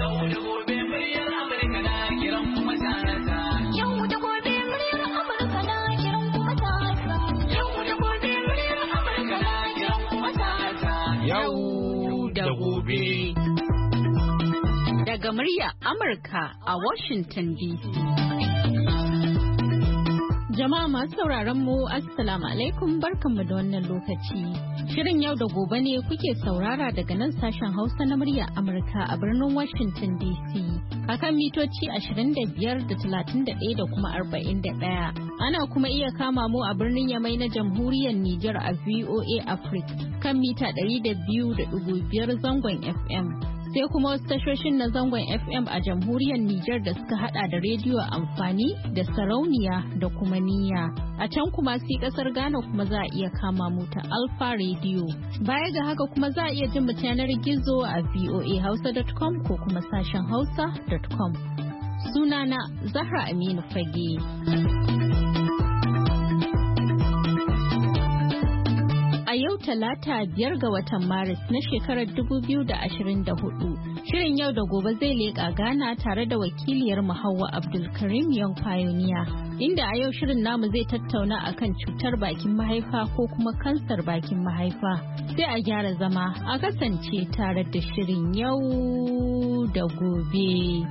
Daga murya Amurka a Washington DC. Jama'a masu sauraron mu Assalamu alaikum, barkanmu da wannan lokaci. Shirin yau da gobe ne kuke saurara daga nan sashen Hausa na murya Amurka a birnin Washington DC. Akan mitoci 25 da 31 da kuma 41. Ana kuma iya kama mu a birnin Yamai na Jamhuriyar Nijar a VOA Africa kan mita 200.5 zangon FM. Sai kuma wasu tashoshin na zangon FM a Jamhuriyar Nijar da suka hada da rediyo amfani da sarauniya da kuma niyya. A can kuma sai kasar Ghana kuma za a iya kama mu ta Alpha Radio. Baya ga haka kuma za a iya jin mu ta yanar gizo a voahausa.com ko kuma sashen hausa.com. Sunana Zahra Aminu Fage. A yau Talata 5 ga watan Maris na shekarar 2024, shirin yau da gobe zai leƙa Ghana tare da wakiliyar Hauwa Abdulkarim Young Pioneer, inda a yau shirin namu zai tattauna akan cutar bakin mahaifa ko kuma kansar bakin mahaifa. Sai a gyara zama a kasance tare da shirin yau da gobe.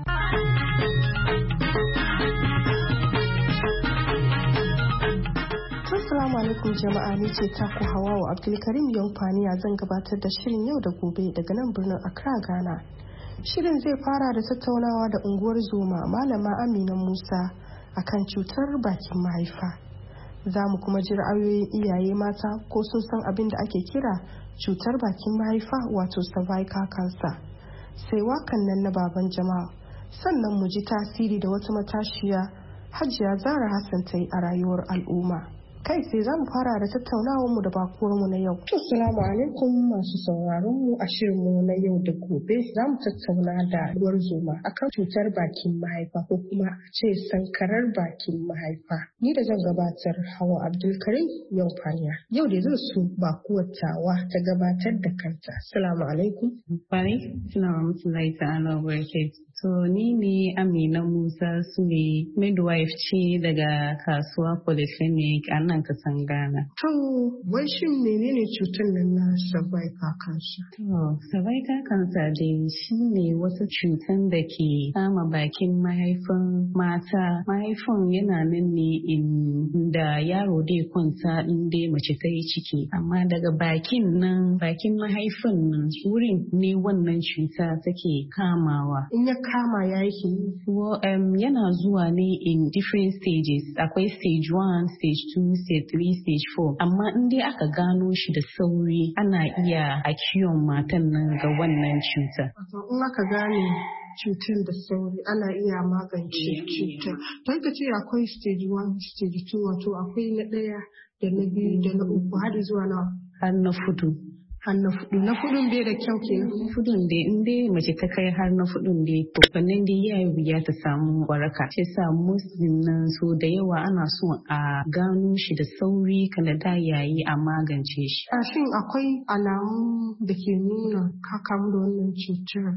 Assalamu alaikum jama'a, ni ce taku Hawawa Abdulkarim Young Pioneer, zan gabatar da shirin yau da gobe daga nan birnin Accra, Ghana. Shirin zai fara da tattaunawa da unguwar zoma Malama Amina Musa akan cutar bakin mahaifa. Za mu kuma ji ra'ayoyin iyaye mata ko sun san abin da ake kira cutar bakin mahaifa wato cervical cancer. Sai wakan nan na baban jama'a, sannan mu ji tasiri da wata matashiya Hajiya Zara Hassan ta yi a rayuwar al'umma. Kai sai za mu fara da tattaunawar mu da bakuwar mu na yau. Assalamu alaikum masu sauraron mu a shirin mu na yau da gobe. Za mu tattauna da ruwar zoma akan cutar bakin mahaifa ko kuma ce sankarar bakin mahaifa. Ni da zan gabatar Hawa Abdulkarim Young Pioneer. Yau da zan so bakuwar tawa ta gabatar da kanta. Assalamu alaikum. Bye. Assalamu alaikum. So ni ne Amina Musa Sule, midwife ce daga kasuwa Polyclinic a nan kasan Ghana. To, wai shin menene cutar nan na cervical cancer? To, cervical cancer dai shi ne wasu cutan da ke kama bakin mahaifin mata. Mahaifin yana nan ne inda yaro dai kwanta in dai mace ta yi ciki. Amma daga bakin mahaifin nan wurin ne wannan cuta take kamawa. In ya kama ya yake? Yana zuwa ne in different stages. Akwai stage 1, stage 2, stage 3, stage 4. Amma in dai aka gano shi da sauri ana iya a kiwon matan nan ga wannan cuta. In aka gane cutar da sauri ana iya magance cutar. Don ka ce akwai stage 1, stage 2, wato akwai na ɗaya da na biyu da na uku har zuwa na? Har na fudu. Na fudun bai da kyau ke? Fudun dai in dai mace ta kai har na fudun dai to fannin dai yayi wuya ta samu waraka. Ce sa muslim nan so da yawa ana so a gano shi da sauri kana da yayi a magance shi. Shin akwai alamu da ke nuna ka kamu da wannan cutar?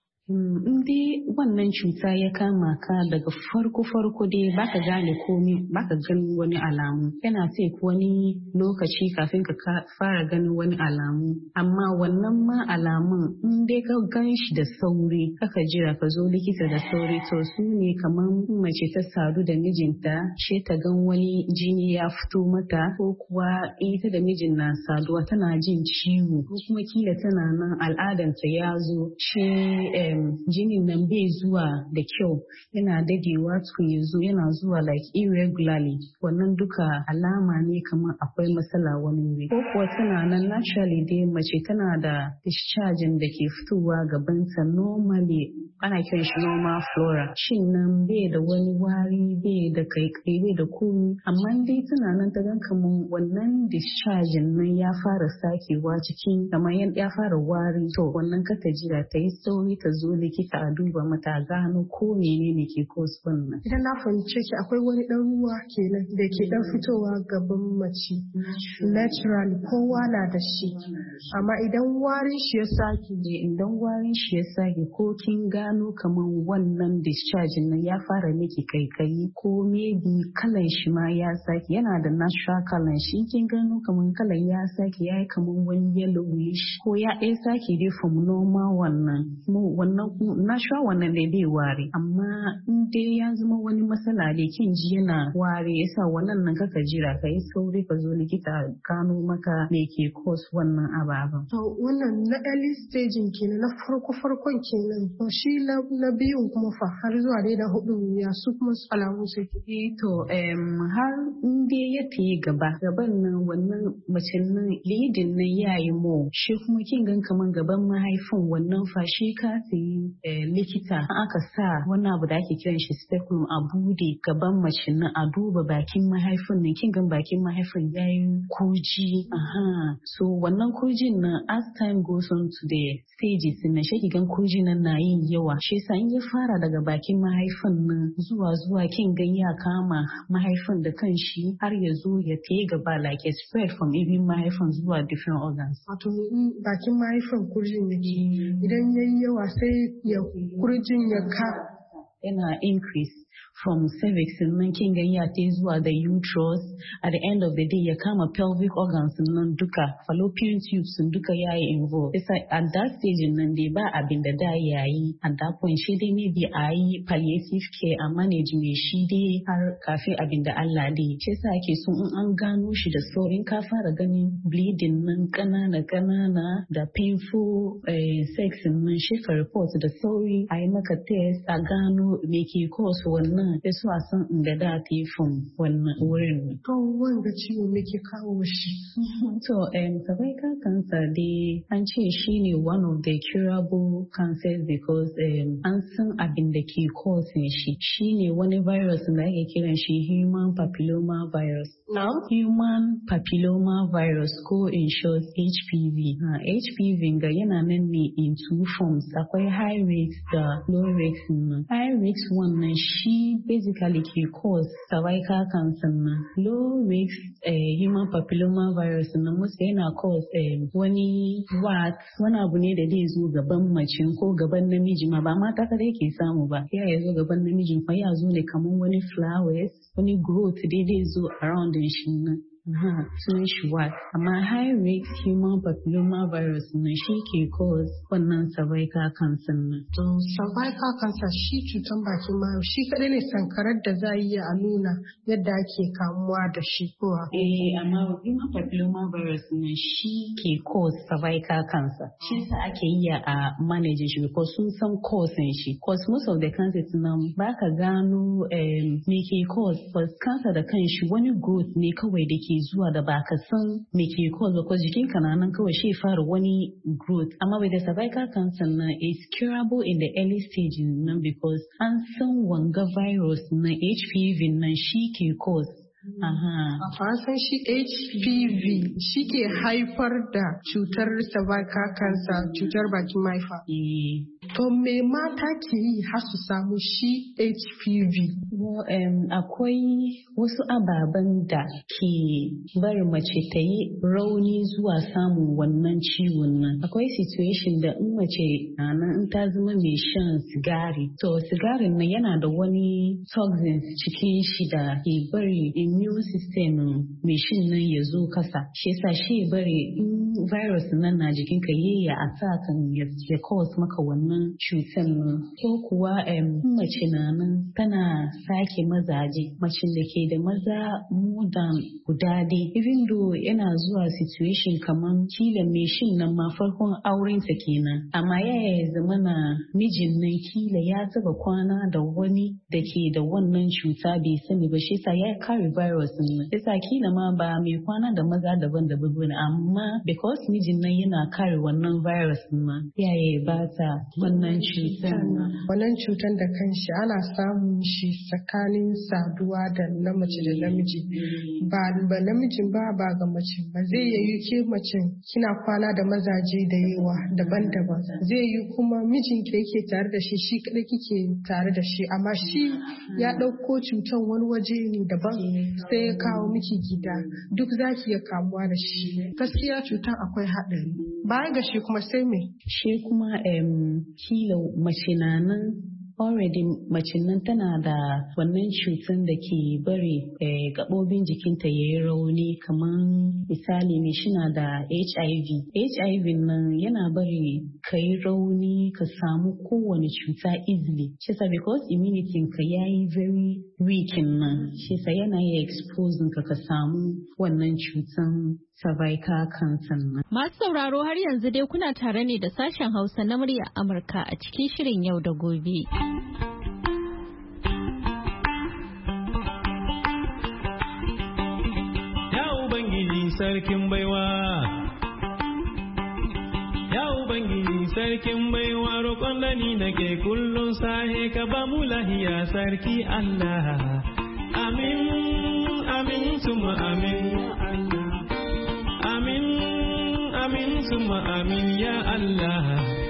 In dai wannan cuta ya kama ka daga farko dai baka gane komi, baka gani wani alamu. Yana take wani lokaci kafin ka fara ganin wani alamu. Amma wannan ma alamun in dai ka gan shi da sauri, kaka jira ka zo likita da sauri, to su ne kamar mace ta sadu da mijinta, she ta gan wani jini ya fito mata, ko kuwa ita da mijin na saduwa tana jin ciwo, ko kuma kila tana nan al'adanta ya zo, she jinin nan bai zuwa da kyau, yana dadewa tukun ya zo, yana zuwa like irregularly. Wannan duka alama ne kamar akwai matsala wani wuri. Ko kuwa tana nan naturally dai mace tana da discharging da ke fitowa gabanta normally, ana kiran shi normal flora. Shin nan bai da wani wari, bai da kaikai, bai da komi, amma dai tana nan ta gan kamar wannan discharging nan ya fara sakewa cikin kamar ya fara wari, to wannan kata jira ta yi sauri ta zo likita a duba mata gano ko menene ke cause wannan. Idan na fahimce ki akwai wani ɗan ruwa kenan da ke ɗan fitowa gaban mace natural kowa na da shi amma idan warin shi ya sake ko kin gano kaman wannan discharge nan ya fara miki kaikayi ko maybe kalan shi ma ya sake yana da natural kalan shi kin gano kaman kalan ya sake yayi kaman wani yellowish ko ya ɗaya sake dai from normal wannan natural wannan dai bai ware amma in dai ya zama wani matsala da kin ji yana ware yasa wannan nan kaka jira ka yi sauri ka zo likita gano maka me ke cause wannan ababen. To wannan na early staging kenan na farkon kenan to shi na biyun kuma fa har zuwa dai da hudu ya su kuma su alamu sai to har in dai ya tayi gaban nan wannan mace nan lidin nan yayi mo shi kuma kin gan kaman gaban mahaifin wannan fa shi ka sai likita aka sa wannan abu da ake kiran shi speculum a bude gaban mace nan a duba bakin mahaifin nan kin gan bakin mahaifin yayi kurji so wannan kurjin nan as time goes on to the stages na shi gan kurjin nan na yin yawa shi yasa in ya fara daga bakin mahaifin nan zuwa kin gan ya kama mahaifin da kanshi har ya zo ya tayi gaba like a spread from even mahaifin zuwa different organs. Wato bakin mahaifin kurjin yake idan yayi yawa sai ya kurjin ya yana increase from cervix nan kin gan ya tai zuwa da uterus at the end of the day ya kama pelvic organs nan duka fallopian tubes duka yayi involved. It's like at that stage nan dai ba abin da yayi at that point shi dai maybe a yi palliative care a manage me shi dai har kafin abin da Allah dai shi yasa ake so in an gano shi da saurin ka fara ganin bleeding nan kanana da painful sex nan shi ka report da sauri a yi maka test a gano me ke cause wannan da su a san inda da ta yi from wannan wurin. To wanda ciwo me ke kawo shi? To cervical cancer dai an ce shi ne one of the curable cancers because an san abin da ke causing shi ne wani virus da ake kiran shi human papilloma virus. No? Human papilloma virus ko in short HPV. HPV ga yana nan ne in two forms akwai high risk da low risk. High risk wannan shi basically ke cause cervical cancer na. Low risk human papilloma virus na musu yana cause wani abu ne da zai zo gaban mace ko gaban namiji ma ba mata kada yake samu ba ya zo gaban namijin fa ya zo ne kamar wani flowers wani growth dai zai zo around shi na. Sunan shi amma high risk human papilloma virus na shi ke cause wannan cervical cancer na. To cervical cancer shi cutan bakin mahaifa shi kadai ne sankarar da za a iya a nuna yadda ake kamuwa da shi kowa. Amma human papilloma virus na shi ke cause cervical cancer. Shi sa ake yi a manage shi because sun san cause shi. Because most of the cancers nan baka gano me ke cause because cancer da kanshi wani growth ne kawai da ke zuwa da ba ka san me ke cause because jikin ka nan kawai shi fara wani growth amma with the cervical cancer na is curable in the early stage nan because an san wanga virus na HPV nan shi ke cause. A san shi HPV shi ke haifar da cutar cervical cancer cutar bakin mahaifa. To me mata ke yi har su samu shi HPV? Akwai wasu ababen da ke bari mace ta yi rauni zuwa samun wannan ciwon nan. Akwai situation da in mace nan in ta zama mai shan sigari. To sigarin nan yana da wani toxins cikin shi da ke bari immune system mai shin nan ya zo kasa. Shi yasa shi bari in virus nan na jikinka ya attack ya cause maka wannan cutar nan ko kuwa mace na nan tana sake mazaje mace da ke da maza more than guda dai even though yana zuwa situation kaman kila mai shin nan ma farkon auren ta kenan amma ya zama na mijin nan kila ya taba kwana da wani da ke da wannan cuta bai sani ba shi sa ya carry virus nan yasa kila ma ba mai kwana da maza daban-daban bane amma because mijin nan yana kare wannan virus nan iyaye ba ta wannan cutar. Wannan cutar da kanshi ana samun shi tsakanin saduwa da mace da namiji ba namijin ba ga mace ba. Zai yi ke mace kina kwana da mazaje da yawa daban-daban, zai yi kuma mijin ke yake tare da shi kadai kike tare da shi amma shi ya ɗauko cutar wani waje ne daban sai ya kawo miki gida, duk zaki iya kamuwa da shi. Gaskiya cutar akwai haɗari. Bayan ga shi kuma sai me? Shi kuma kila mace na nan already mace nan tana da wannan cutar da ke bari gaɓoɓin jikinta ya yi rauni, kamar misali ne shina da HIV nan yana bari ka yi rauni ka samu kowane cuta easily. Shisa because immunity ka ya yi very weak nan, shisa yana yi exposing ka samu wannan cutar cervical cancer nan. Masu sauraro har yanzu dai kuna tare ne da sashen Hausa na murya Amurka a cikin shirin yau da gobe. Ya Ubangiji sarkin baiwa, ya Ubangiji sarkin baiwa, roƙon da ni nake kullum sahe ka ba mu lahiya sarki Allah. Amin, amin, suma amin. Amin, amin, suma amin ya Allah.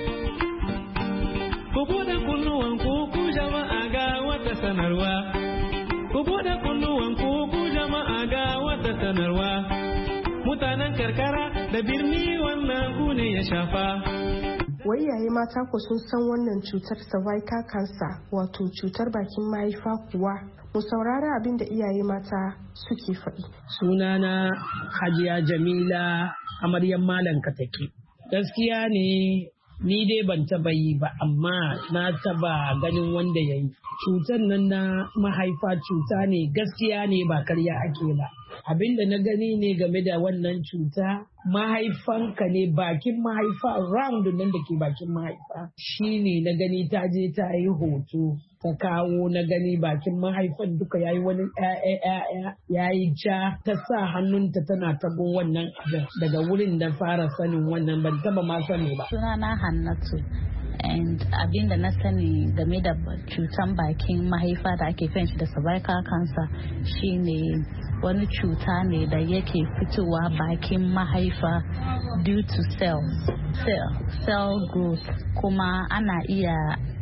Ku buɗe kunnuwan ku jama'a ga wata sanarwa. Ku buɗe kunnuwan ku jama'a ga wata sanarwa. Mutanen karkara da birni wannan ku ne ya shafa. Wai iyaye mata ku sun san wannan cutar cervical cancer wato cutar bakin mahaifa kuwa? Mu saurara abin da iyaye mata suke faɗi. Sunana Hajiya Jamila Amaryan Malam Katake. Gaskiya ne ni dai ban taba yi ba amma na taba ganin wanda ya yi. Cutar nan na mahaifa cuta ne, gaskiya ne ba karya ake ba. Abinda na gani ne game da wannan cuta, mahaifanka ne, bakin mahaifa, round nan da ke bakin mahaifa shi ne na gani ta je ta yi hoto ta kawo, na gani bakin mahaifan duka yayi wani yayi ja, ta sa hannunta tana tabo wannan abin. Daga wurin da fara sanin wannan ban taba ma sani ba. Sunana Hannatu. And abin da na sani game da cutan bakin mahaifa da ake shi da cervical cancer shine wani cuta ne da yake fitowa bakin mahaifa due to cell growth, kuma ana iya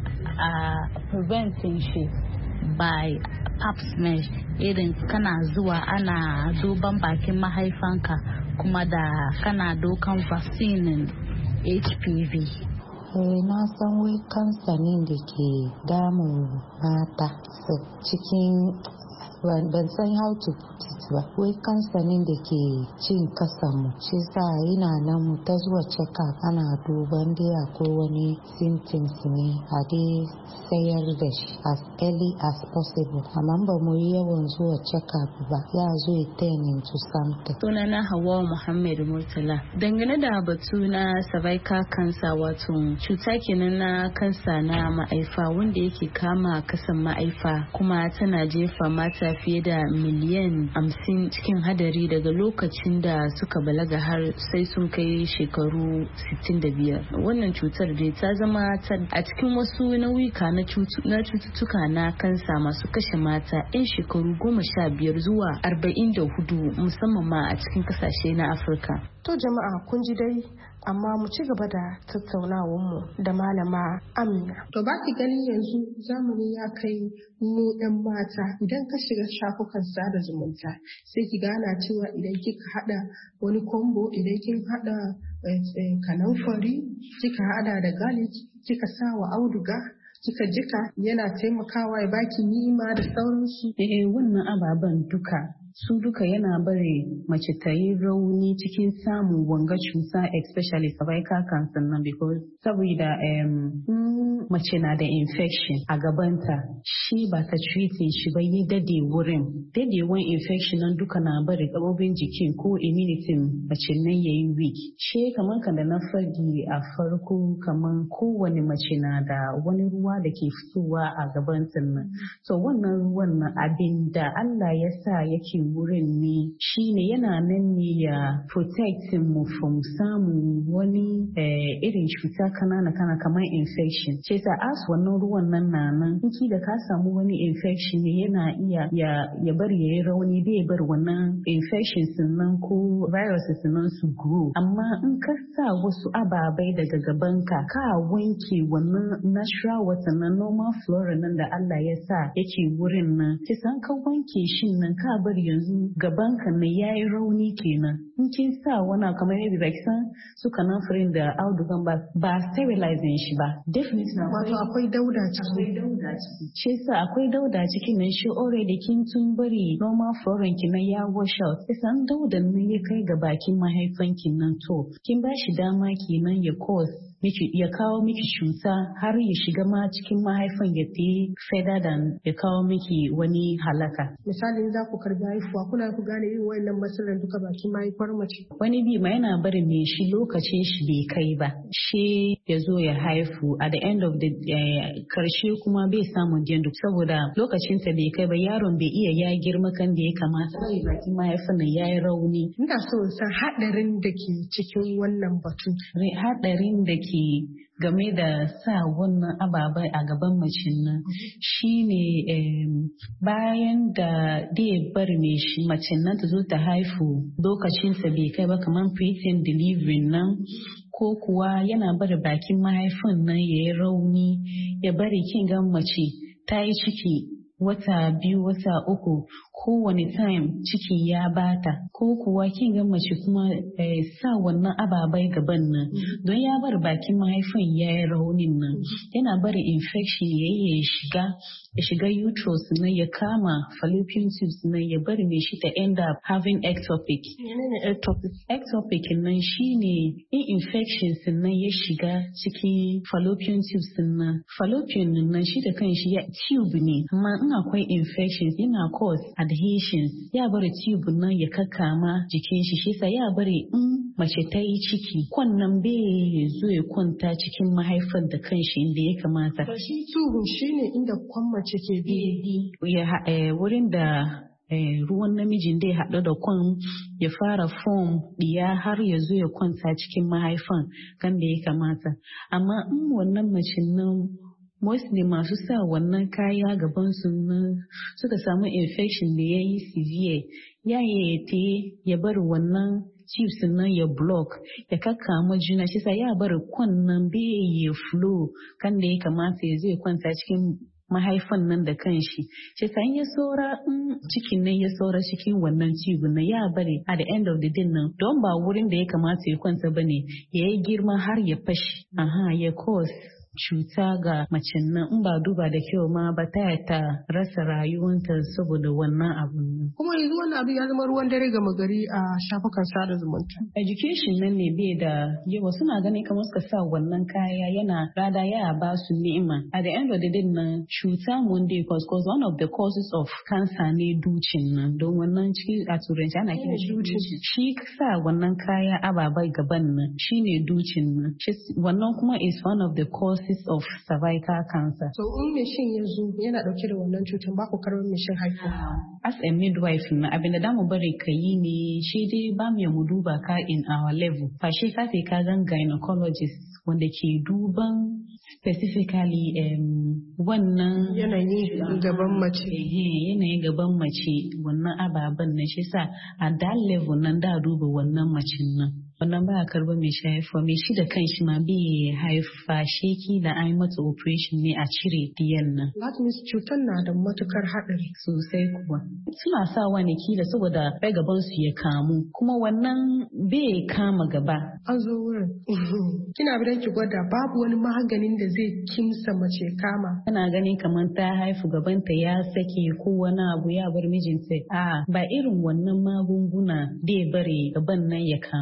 preventing shi by pap smear. Irin kana zuwa ana duban bakin mahaifanka kuma da kana dokan vaccine HPV. Na san wai kansa ne da ke damun mata cikin, ban san how to put it ba, wai kansa ne da ke cin kasanmu, shi sa yana nan mu ta zuwa check-up ana duban dai akwai wani symptoms ne a dai sayar da shi as early as possible, amma ba mu yi yawan zuwa check-up ba ya zo ya turn into something. Sunana Hawwa Muhammad Murtala. Dangane da batu na cervical cancer, wato cuta kenan na kansa na ma'aifa wanda yake kama kasan ma'aifa kuma tana jefa mata fiye da miliyan 50 cikin hadari daga lokacin da suka balaga har sai sun kai shekaru 65. Wannan cutar dai ta zama a cikin wasu nauyuka na cututtuka na kansa masu kashe mata 'yan shekaru 15 zuwa 44 musamman ma a cikin kasashe na Afirka. To jama'a kun ji dai, amma mu ci gaba da tattaunawarmu da malama Amina. To ba ki gani yanzu zamani ya kai mu 'yan mata idan ka shiga shafukan sada zumunta sai ki gana cewa idan kika hada wani kombo, idan kin hada kanamfari, kika hada da garlic, kika sa wa auduga, kika jika, yana taimakawa ya baki ni'ima da sauransu. Wannan ababen su duka yana bari mace ta yi rauni cikin samun wanga cuta, especially cervical cancer nan, because saboda mace na da infection a gabanta, shi ba ta treating shi ba, yi dade wurin. Dadewan infection nan duka na bari gabobin jikin ko immunity mace nan yayi weak. Shi kamar kan da na fadi a farko, kamar kowane mace na da wani ruwa da ke fitowa a gabanta nan. So wannan ruwan nan abin da Allah ya sa yake wurin ne shine yana nan ne ya protect mu from samun wani irin cuta kanana kamar infection. Ce sa as wannan ruwan nan nan in da ka samu wani infection ne yana iya ya bari ya yi rauni bai bar wannan infections nan ko viruses nan su grow. Amma in ka sa wasu ababai daga gabanka ka wanke wannan natural water na normal flora nan da Allah ya sa yake wurin nan. Ce sa ka wanke shi nan ka bari yanzu gabanka ne yayi rauni kenan. In kin sa wani kamar yadda ba san su kananfirin da audugan ba sterilizing shi ba. Definitely wato akwai dauda ciki. Ce sa akwai dauda cikin nan shi already kin tun bari normal flora ki nan ya wash out. Ce sa an daudan nan ya kai ga bakin mahaifanki nan to kin ba shi dama kenan ya cause ya kawo miki cuta har ya shiga ma cikin mahaifan ya fi further than ya kawo miki wani halaka. Misali za ku karbi haifuwa kuna ku gane yin wayannan matsalar duka bakin mahaifar mace. Wani bi ma yana barin me shi lokacin shi bai kai ba. Shi ya zo ya haifu at the end of the karshe kuma bai samu jindu saboda lokacin sa bai kai ba yaron bai iya ya girma kan da ya kamata. Sai bakin mahaifan nan yayi rauni. Ina so san hadarin da ke cikin wannan batu. Hadarin da ke game da sa wannan ababai a gaban macin nan shine bayan da ya bar macin nan ta zo ta haifu lokacinsa bai kai ba kamar preterm delivery nan ko kuwa yana bari bakin mahaifin nan ya yi rauni ya bari kin ga mace ta yi ciki wata 2 wata 3 kowane time ciki ya bata ko kuwa kin ga mace kuma sa wannan ababai gaban nan don ya bar bakin mahaifin ya yi raunin nan yana bari infection ya shiga uterus nan ya kama fallopian tubes nan ya bari mai shi ta end up having ectopic. Ectopic nan shine in infections nan ya shiga cikin fallopian tubes nan. Fallopian nan shi da kanshi ya tube ne amma in akwai infections yana cause adhesions ya bari tube nan ya kakkama jikin shi sa ya bari in mace ta yi ciki kwannan bai zo ya kwanta cikin mahaifar da kanshi inda ya kamata. Shi tube shine inda kwan mace ke bi wurin da ruwan namijin dai haɗu da kwan ya fara form ɗiya har ya zo ya kwanta cikin mahaifan kan da ya kamata. Amma in wannan mace nan mostly masu sa wannan kaya gaban su suka samu infection da ya yi severe ya bar wannan chips nan ya block ya kakkama juna shi sa ya bar kwannan bai ya flow kan da ya kamata ya zo ya kwanta cikin mahaifan nan da kanshi shi sa ya saura cikin nan ya saura cikin wannan tube na ya bari at the end of the day nan don ba wurin da ya kamata ya kwanta bane ya yi girma har ya fashi ya cause cuta ga macen nan in ba duba da kyau ma ba ta rasa rayuwanta saboda wannan abun. Kuma yanzu wannan abu ya zama ruwan dare gama gari a shafukan sada zumunta. Education nan ne bai da yawa suna ganin kamar suka sa wannan kaya yana rada ya ba su ni'ima. At the end of the day nan cuta mun dai cause one of the causes of cancer ne ducin nan don wannan cikin a turanci ana kira ducin. Shi sa wannan kaya ababai gaban nan shine ducin nan. Wannan kuma is one of the causes of cervical cancer. So in meshin yanzu yana dauke da wannan cutar ba ku karɓar meshin haihuwa. As a midwife na abinda da mu bari ka yi ne shi dai ba mu duba ka in our level. Fa shi ka sai ka gan gynecologist wanda ke duban specifically wannan yanayin gaban mace. Yanayin gaban mace wannan ababen na shi sa a that level nan da duba wannan macin nan. Wannan ba a karba mai haifuwa mai shi da kanshi ma bai haifa sheki da an mata operation ne a cire diyan nan. That means cutar na da matukar haɗari. Sosai kuwa. Suna sa wani kila saboda bai gaban su ya kamu kuma wannan bai kama gaba. An zo wurin. Kina bidan ki gwada babu wani maganin da zai kimsa mace kama. Kana ganin kamar ta haifu gabanta ya sake ko wani abu ya bar mijinta. Ba irin wannan magunguna bai bari gaban nan ya kamu ba.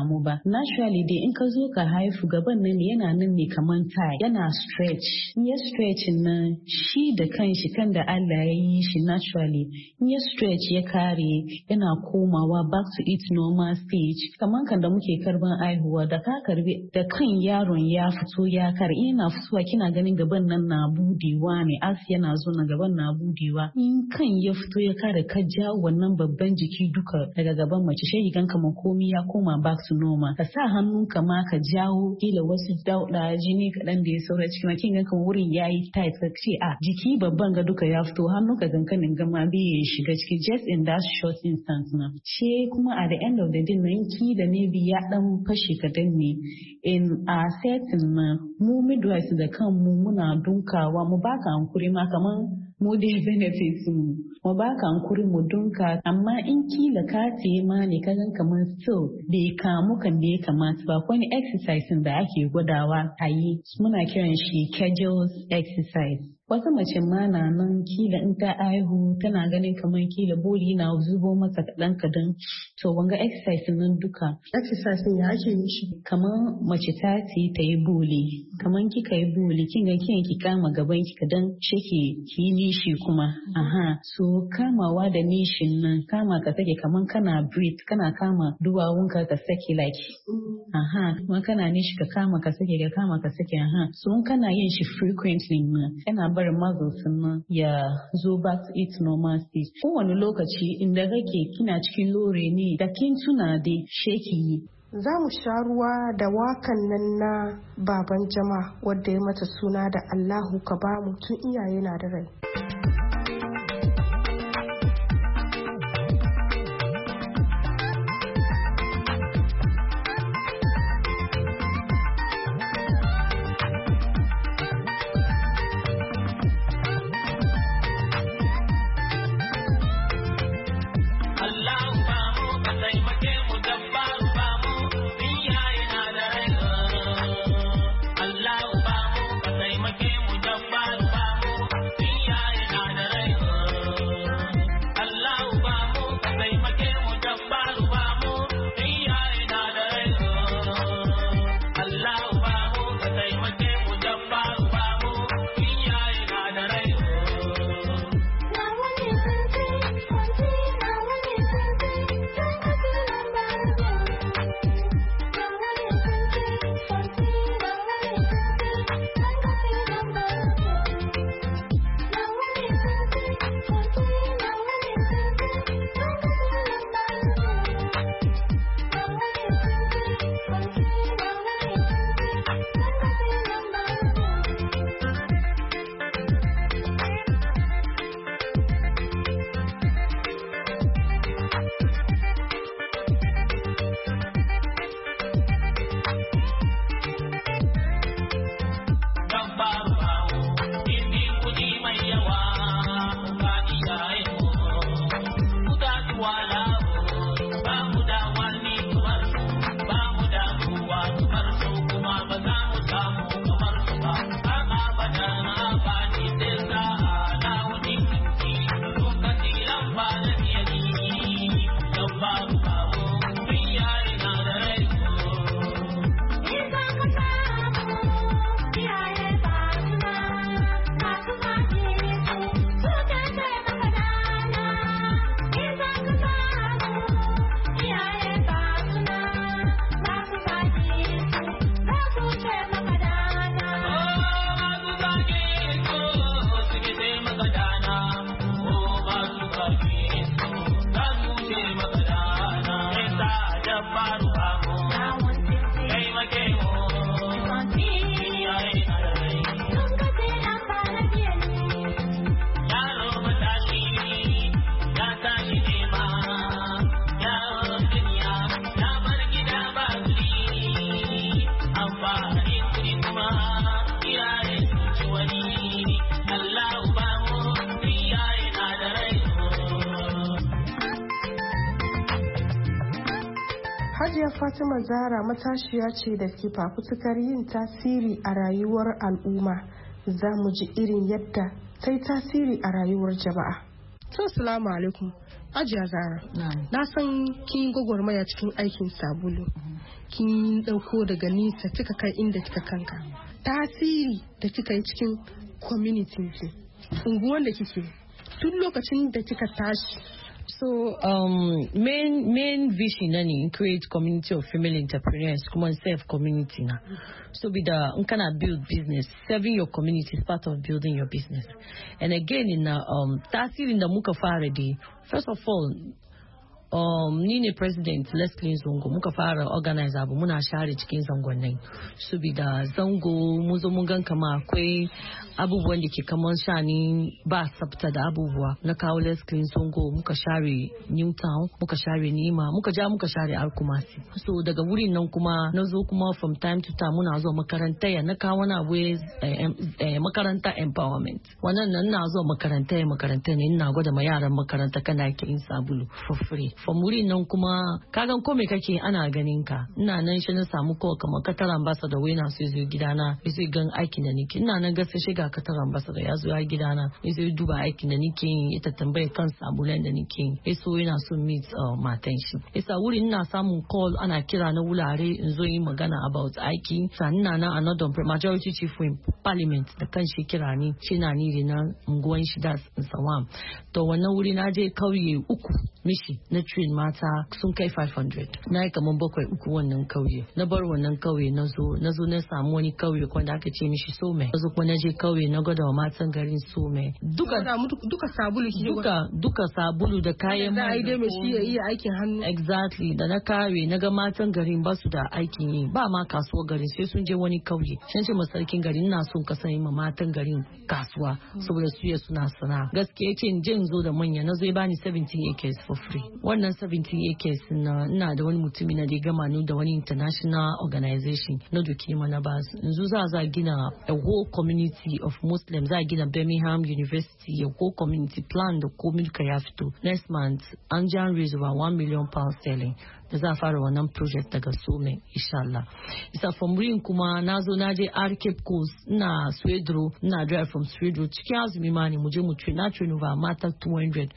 naturally dai in ka zo ka haifu gaban nan yana nan ne kaman tie yana stretch. In ya stretch nan shi da kanshi kan da Allah ya yi shi naturally in ya stretch ya kare yana komawa back to its normal stage. Kaman kan da muke karban aihuwa da ka karbi da kan yaron ya fito ya kare yana fitowa kina ganin gaban nan na budewa ne as yana zo na gaban na budewa. In kan ya fito ya kare ka ja wannan babban jiki duka daga gaban mace shi gan kaman komi ya koma back to normal. Ka sa hannunka ma ka jawo kila wasu dauda jini kaɗan da ya saura cikin kin gan kan wurin yayi tight ka ce a jiki babban ga duka ya fito hannunka gankanin gama bai ya shiga ciki just in that short instant na. She kuma at the end of the day na ki da ne ya dan fashe kadan ne in a setting na mu midwives da kanmu muna dunkawa mu baka hankuri ma kaman mu dai benefits mu baka hankuri mu dunka amma in kila ka ce ma ne ka gan kamar still bai kamu kan da ya kamata ba wani exercise da ake gwadawa a yi muna kiran shi Kegels exercise. Wata mace ma na nan kila in ta aihu tana ganin kamar kila boli na zubo masa kaɗan to wanga exercise nan duka. Exercise ya ake yi shi? Kamar mace ta ce ta yi boli, kamar kika yi boli kin ga ki kama gaban ki kadan shake ki nishi kuma. So kamawa da nishin nan kama ka sake kamar kana breathe kana kama duwawunka ka sake like. Kuma kana nishi ka kama ka sake ka kama ka sake. So kana yin shi frequently yana barin muscles nan ya zo back to its normal stage. Kowane lokaci inda kake kina cikin lore ne da kin tuna da sheki yi. Za mu sha ruwa da wakan nan na baban jama wadda ya mata suna da Allahu ka bamu tun iyaye na da rai. Hajiya Fatima Zahra matashiya ce da ke fafutukar yin tasiri a rayuwar al'umma. Za mu ji irin yadda ta yi tasiri a rayuwar jama'a. To assalamu alaikum. Hajiya Zara. Na san kin gwagwarmaya cikin aikin sabulu. Kin dauko daga nisa kika kai inda kika kanka. Tasiri da kika yi cikin community ki. Unguwan da kike. Tun lokacin da kika tashi. So, main vision nani create community of female entrepreneurs, kuma serve community na. So, with the kana build business, serving your community is part of building your business. And again, in tasiri in the muka fara di, first of all, ni ne president Leslie Zongo muka fara organize abu muna share cikin zangon nan su bi da zango mu zo mun gan kama akwai abubuwan da ke kaman shani ba sabta da abubuwa na kawo Leslie Zongo muka share Newtown muka share Nima muka share Alkumasi. So daga wurin nan kuma na zo kuma from time to time muna zo makaranta ya na kawo na ways makaranta empowerment wannan nan na zo makaranta ne ina gwada ma yaran makaranta kana yake in sabulu for free. Famuri nan kuma kagan ko me kake ana ganin ka ina nan shi na samu ko kamar Qatar ambassador wai na so zo gidana sai gan aikin da nake ina nan gasa shiga Qatar ambassador ya zo ya gidana sai duba aikin da nake ita tambaye kan sabulan da nake so yana so meet matan shi isa wurin ina samun call ana kira na wulare in zo yi magana about aiki sannan na another majority chief in parliament da kan shi kira ni shi na ni na unguwan shi da Sawam to wannan wuri na je kauye uku mishi na train mata sun kai 500 na yi kaman 7 uku wannan kauye na bar wannan kauye na zo na samu wani kauye wanda aka ce mishi Some na zo kuma na je kauye na gwada wa matan garin Some duka sabulu ki duka sabulu da kayan da ai dai me shi ya iya aikin hannu exactly da na kawe na ga matan garin ba su da aikin yi ba ma kasuwa garin sai sun je wani kauye shan ce masarkin garin ina son ka sani ma matan garin kasuwa saboda su suna sana'a gaskiya ce in zo da manya na zo ya bani 17 acres for free wannan 17 acres na ina da wani mutumi na da gama ni da wani international organization na duki mana ba yanzu za gina a whole community of Muslims za gina Birmingham University a whole community plan da komai ka ya fito next month an jan raise over £1 million sterling da za a fara wannan project daga Some insha Allah isa from rin kuma na zo na je Cape Coast ina Swedro ina drive from Swedro cikin azumi ma ne mu je mu na train over mata 200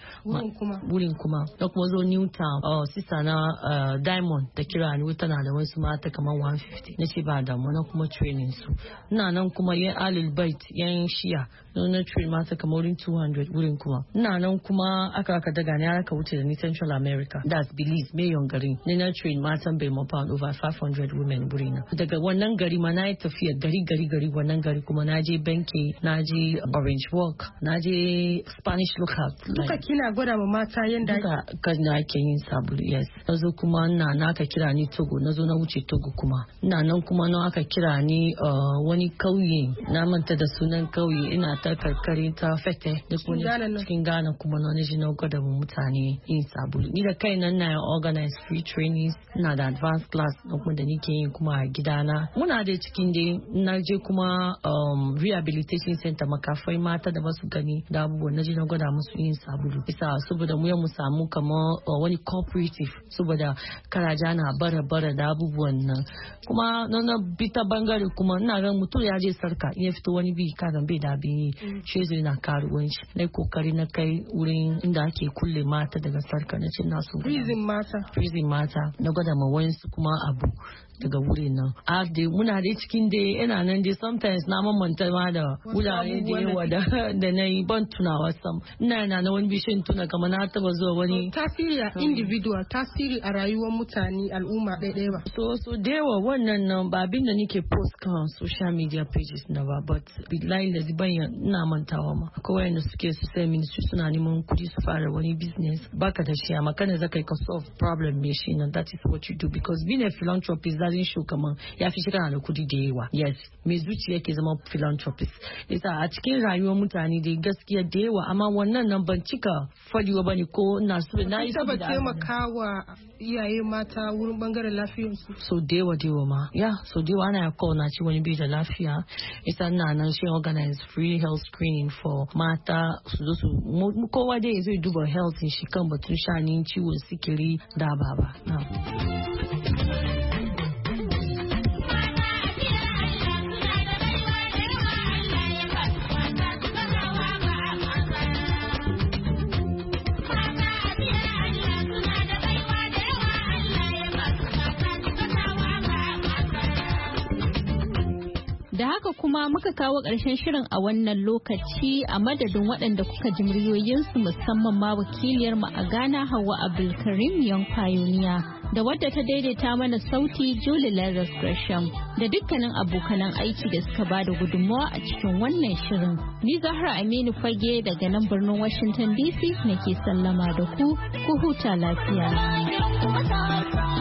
wurin kuma da kuma zo Newtown sister na Diamond da kira ni tana da wasu mata kamar 150 na ce ba da mu na kuma training su ina nan kuma yan Alil Bait yan Shia na train mata kamar 200 wurin kuma ina nan kuma aka daga ne aka wuce da ni Central America that's Belize mai yon gari ne na train matan bai mafa over 500 women burina daga wannan gari ma na yi tafiya gari wannan gari kuma na je Benke na je Orange Walk na je Spanish Lookout duka kina gwada ma mata yanda na ake yin sabulu yes nazo kuma na aka kira ni Togo nazo na wuce Togo kuma ina nan kuma na aka kira ni wani kauye na manta da sunan kauye ina ta karkare ta Fete da kuma cikin Ghana kuma na ji na gwada mu mutane yin sabulu ni da kai nan na organize free trainees ina da advanced class na kuma da nake yin kuma a gidana muna da cikin dai na je kuma rehabilitation center makafai mata da basu gani da abubuwan na je na gwada musu yin sabulu isa saboda mu samu kamar wani cooperative saboda karaja na bara da abubuwan nan kuma na bita bangare kuma ina ga mutum ya je sarka ya fito wani bi kagan bai da bi shi zai na karuwanci na kokari na kai wurin inda ake kulle mata daga sarka na ce na su prison mata na gwada ma wayansu kuma abu daga wurin nan muna dai cikin dai yana nan dai sometimes na mamanta ma da wurare da yawa da na yi ban tunawa sam ina na wani bishin tuna kamar na taba zuwa wani tasiri a individual tasiri a rayuwar mutane al'umma ɗaya ba so da yawa wannan nan ba abin da nake post kan social media pages na ba but billahi da ziban ina mantawa ma akwai wanda suke su sai ministry suna neman kudi su fara wani business baka da shi amma kana zaka ka solve problem me shi nan that is what you do because being a philanthropist doesn't show kaman ya fi shirya da kudi da yawa yes mai zuciya ke zama philanthropist isa a cikin rayuwar mutane da gaskiya da yawa amma wannan nan ban cika fadiwa bane ko ina so na yi saboda taimakawa iyaye mata wurin bangaren lafiyar su so da yawa ma so da yawa ana call na ci wani bai da lafiya isa ina nan shi organize free health screening for mata su zo su kowa dai zai duba health shi kan batun shanin ciwon sikiri da baba Da haka kuma muka kawo ƙarshen shirin a wannan lokaci a madadin waɗanda kuka ji muryoyinsu musamman ma wakiliyar mu a Ghana Hauwa Abdulkarim Young Pioneer da wadda ta daidaita mana sauti Julie Lazarus Gresham da dukkanin abokanan aiki da suka ba da gudunmawa a cikin wannan shirin. Ni Zahra Aminu Fage daga nan birnin Washington DC nake sallama da ku huta lafiya.